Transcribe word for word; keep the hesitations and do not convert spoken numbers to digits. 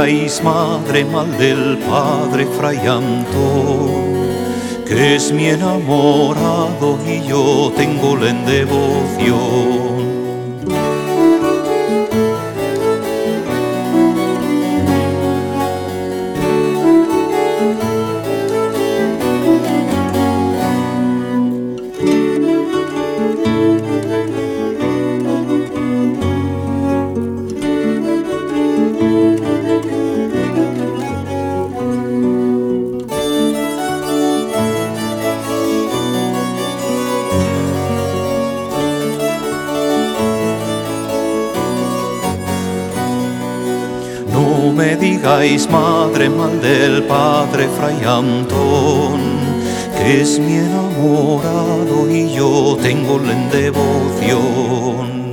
digáis, madre, mal del padre Fray Antón, que es mi enamorado y yo tengo la en devoción. No me digáis, madre, mal del padre Fray Antón, que es mi enamorado y yo tengo la en devoción.